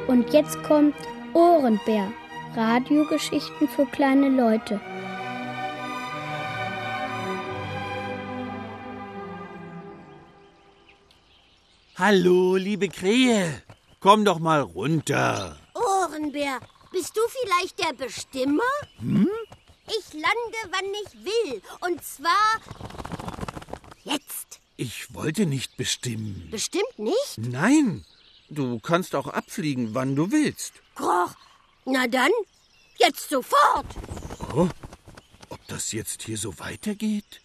Und jetzt kommt Ohrenbär. Radiogeschichten für kleine Leute. Hallo, liebe Krähe. Komm doch mal runter. Ohrenbär, bist du vielleicht der Bestimmer? Ich lande, wann ich will. Und zwar jetzt. Ich wollte nicht bestimmen. Bestimmt nicht? Nein, du kannst auch abfliegen, wann du willst. Kroch, na dann, jetzt sofort. Oh, ob das jetzt hier so weitergeht?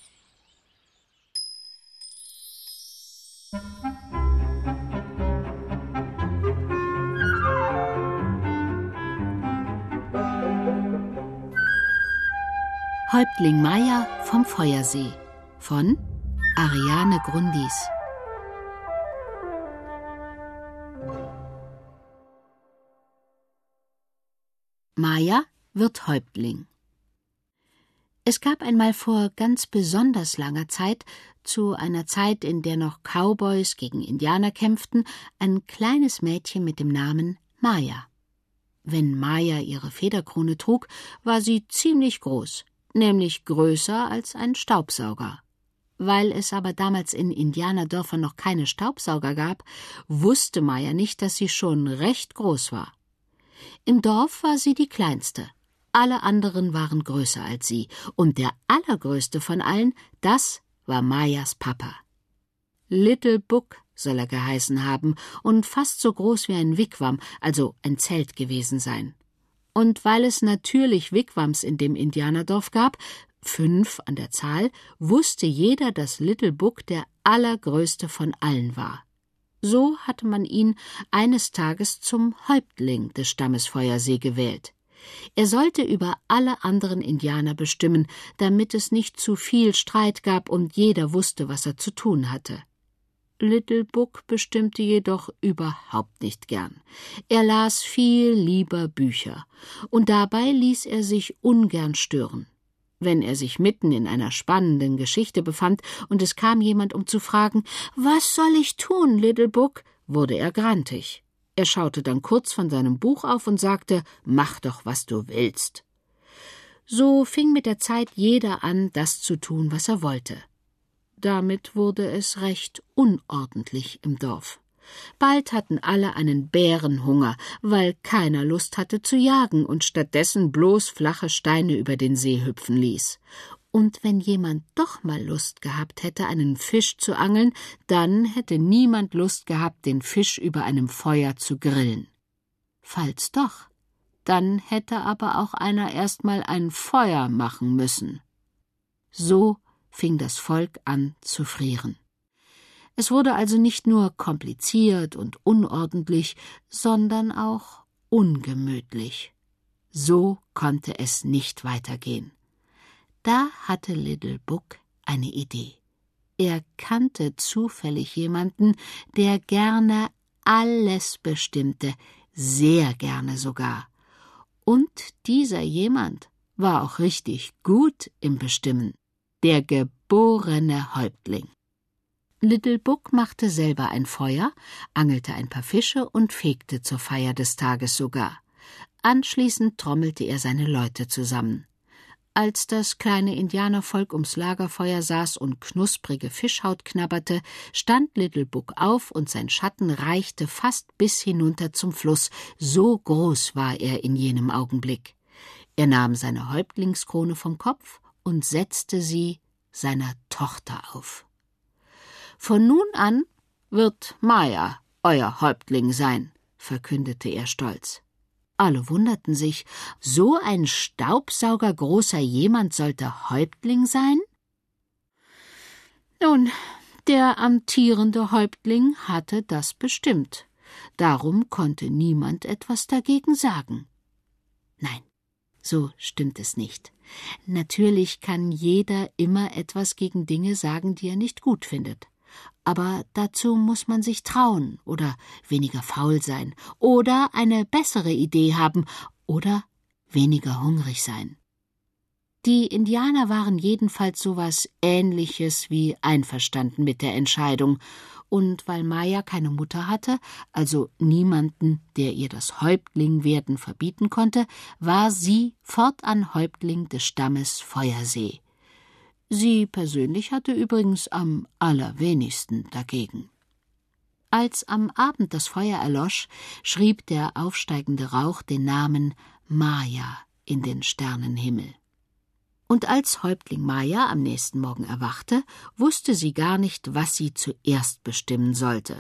Häuptling Maya vom Feuersee von Ariane Grundis. Maya wird Häuptling. Es gab einmal vor ganz besonders langer Zeit, zu einer Zeit, in der noch Cowboys gegen Indianer kämpften, ein kleines Mädchen mit dem Namen Maya. Wenn Maya ihre Federkrone trug, war sie ziemlich groß, nämlich größer als ein Staubsauger. Weil es aber damals in Indianerdörfern noch keine Staubsauger gab, wusste Maya nicht, dass sie schon recht groß war. Im Dorf war sie die Kleinste. Alle anderen waren größer als sie, und der allergrößte von allen, das war Mayas Papa. Little Book soll er geheißen haben und fast so groß wie ein Wigwam, also ein Zelt gewesen sein. Und weil es natürlich Wigwams in dem Indianerdorf gab, 5 an der Zahl, wusste jeder, dass Little Book der allergrößte von allen war. So hatte man ihn eines Tages zum Häuptling des Stammes Feuersee gewählt. Er sollte über alle anderen Indianer bestimmen, damit es nicht zu viel Streit gab und jeder wusste, was er zu tun hatte. Little Book bestimmte jedoch überhaupt nicht gern. Er las viel lieber Bücher, und dabei ließ er sich ungern stören. Wenn er sich mitten in einer spannenden Geschichte befand und es kam jemand, um zu fragen, »Was soll ich tun, Little Book?«, wurde er grantig. Er schaute dann kurz von seinem Buch auf und sagte, »Mach doch, was du willst.« So fing mit der Zeit jeder an, das zu tun, was er wollte. Damit wurde es recht unordentlich im Dorf. Bald hatten alle einen Bärenhunger, weil keiner Lust hatte zu jagen und stattdessen bloß flache Steine über den See hüpfen ließ. Und wenn jemand doch mal Lust gehabt hätte, einen Fisch zu angeln, dann hätte niemand Lust gehabt, den Fisch über einem Feuer zu grillen. Falls doch, dann hätte aber auch einer erst mal ein Feuer machen müssen. So fing das Volk an zu frieren. Es wurde also nicht nur kompliziert und unordentlich, sondern auch ungemütlich. So konnte es nicht weitergehen. Da hatte Little Book eine Idee. Er kannte zufällig jemanden, der gerne alles bestimmte, sehr gerne sogar. Und dieser jemand war auch richtig gut im Bestimmen. Der geborene Häuptling. Little Book machte selber ein Feuer, angelte ein paar Fische und fegte zur Feier des Tages sogar. Anschließend trommelte er seine Leute zusammen. Als das kleine Indianervolk ums Lagerfeuer saß und knusprige Fischhaut knabberte, stand Little Book auf und sein Schatten reichte fast bis hinunter zum Fluss, so groß war er in jenem Augenblick. Er nahm seine Häuptlingskrone vom Kopf und setzte sie seiner Tochter auf. »Von nun an wird Maya euer Häuptling sein«, verkündete er stolz. Alle wunderten sich, so ein staubsaugergroßer jemand sollte Häuptling sein? Nun, der amtierende Häuptling hatte das bestimmt. Darum konnte niemand etwas dagegen sagen. Nein, so stimmt es nicht. Natürlich kann jeder immer etwas gegen Dinge sagen, die er nicht gut findet. Aber dazu muss man sich trauen oder weniger faul sein oder eine bessere Idee haben oder weniger hungrig sein. Die Indianer waren jedenfalls sowas Ähnliches wie einverstanden mit der Entscheidung, Und weil Maja keine Mutter hatte, also niemanden, der ihr das Häuptlingwerden verbieten konnte, war sie fortan Häuptling des Stammes Feuersee. Sie persönlich hatte übrigens am allerwenigsten dagegen. Als am Abend das Feuer erlosch, schrieb der aufsteigende Rauch den Namen Maja in den Sternenhimmel. Und als Häuptling Maja am nächsten Morgen erwachte, wusste sie gar nicht, was sie zuerst bestimmen sollte.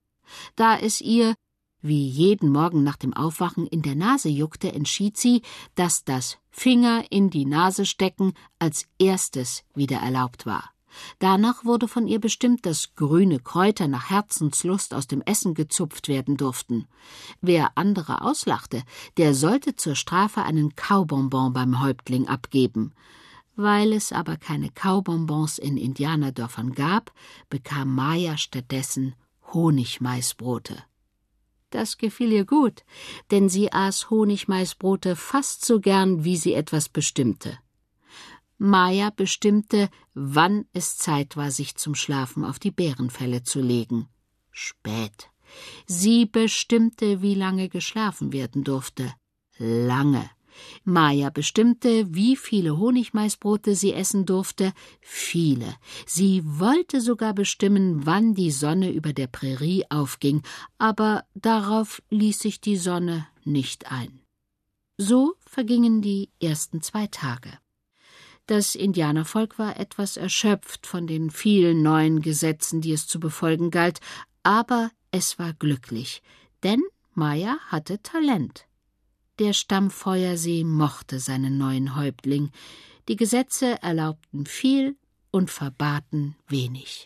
Da es ihr, wie jeden Morgen nach dem Aufwachen, in der Nase juckte, entschied sie, dass das Finger in die Nase stecken als erstes wieder erlaubt war. Danach wurde von ihr bestimmt, dass grüne Kräuter nach Herzenslust aus dem Essen gezupft werden durften. Wer andere auslachte, der sollte zur Strafe einen Kaubonbon beim Häuptling abgeben. Weil es aber keine Kaubonbons in Indianerdörfern gab, bekam Maja stattdessen Honigmaisbrote. Das gefiel ihr gut, denn sie aß Honigmaisbrote fast so gern, wie sie etwas bestimmte. Maja bestimmte, wann es Zeit war, sich zum Schlafen auf die Bärenfelle zu legen. Spät. Sie bestimmte, wie lange geschlafen werden durfte. Lange. Maja bestimmte, wie viele Honigmaisbrote sie essen durfte. Viele. Sie wollte sogar bestimmen, wann die Sonne über der Prärie aufging, aber darauf ließ sich die Sonne nicht ein. So vergingen die ersten 2 Tage. Das Indianervolk war etwas erschöpft von den vielen neuen Gesetzen, die es zu befolgen galt, aber es war glücklich, denn Maja hatte Talent. Der Stamm Feuersee mochte seinen neuen Häuptling. Die Gesetze erlaubten viel und verbaten wenig.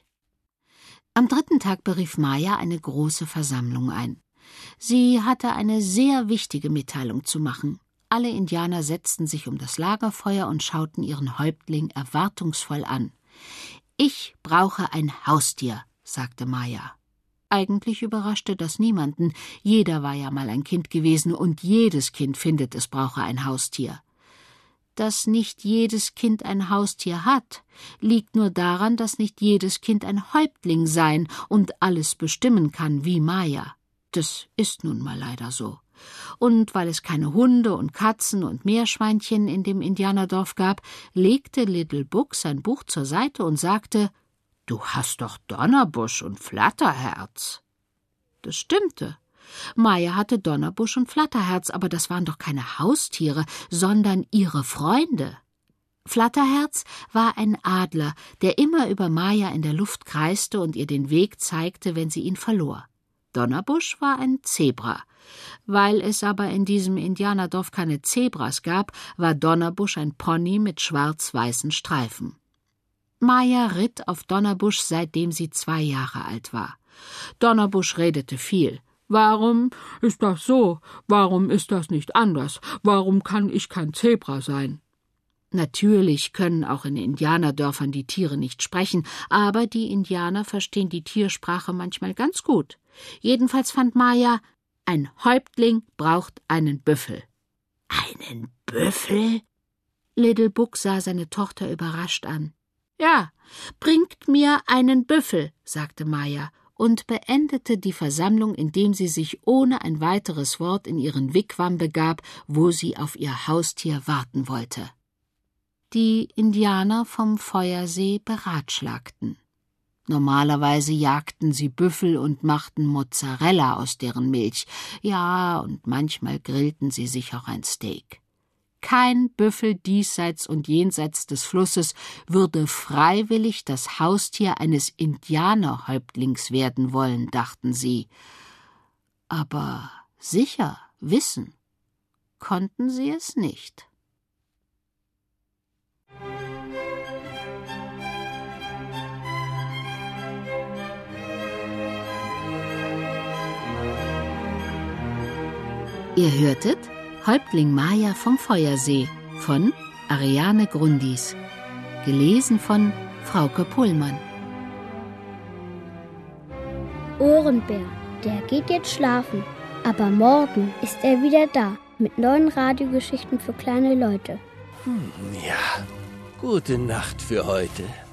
Am 3. Tag berief Maja eine große Versammlung ein. Sie hatte eine sehr wichtige Mitteilung zu machen. Alle Indianer setzten sich um das Lagerfeuer und schauten ihren Häuptling erwartungsvoll an. »Ich brauche ein Haustier«, sagte Maja. Eigentlich überraschte das niemanden. Jeder war ja mal ein Kind gewesen und jedes Kind findet, es brauche ein Haustier. Dass nicht jedes Kind ein Haustier hat, liegt nur daran, dass nicht jedes Kind ein Häuptling sein und alles bestimmen kann wie Maja. Das ist nun mal leider so. Und weil es keine Hunde und Katzen und Meerschweinchen in dem Indianerdorf gab, legte Little Book sein Buch zur Seite und sagte: »Du hast doch Donnerbusch und Flatterherz.« Das stimmte. Maja hatte Donnerbusch und Flatterherz, aber das waren doch keine Haustiere, sondern ihre Freunde. Flatterherz war ein Adler, der immer über Maja in der Luft kreiste und ihr den Weg zeigte, wenn sie ihn verlor. Donnerbusch war ein Zebra. Weil es aber in diesem Indianerdorf keine Zebras gab, war Donnerbusch ein Pony mit schwarz-weißen Streifen. Maja ritt auf Donnerbusch, seitdem sie 2 Jahre alt war. Donnerbusch redete viel. »Warum ist das so? Warum ist das nicht anders? Warum kann ich kein Zebra sein?« Natürlich können auch in Indianerdörfern die Tiere nicht sprechen, aber die Indianer verstehen die Tiersprache manchmal ganz gut. Jedenfalls fand Maja, ein Häuptling braucht einen Büffel. »Einen Büffel?« Little Book sah seine Tochter überrascht an. »Ja, bringt mir einen Büffel«, sagte Maja und beendete die Versammlung, indem sie sich ohne ein weiteres Wort in ihren Wigwam begab, wo sie auf ihr Haustier warten wollte. Die Indianer vom Feuersee beratschlagten. Normalerweise jagten sie Büffel und machten Mozzarella aus deren Milch. Ja, und manchmal grillten sie sich auch ein Steak. Kein Büffel diesseits und jenseits des Flusses würde freiwillig das Haustier eines Indianerhäuptlings werden wollen, dachten sie. Aber sicher wissen konnten sie es nicht. Ihr hörtet Häuptling Maja vom Feuersee von Ariane Grundis. Gelesen von Frauke Pohlmann. Ohrenbär, der geht jetzt schlafen. Aber morgen ist er wieder da mit neuen Radiogeschichten für kleine Leute. Ja, gute Nacht für heute.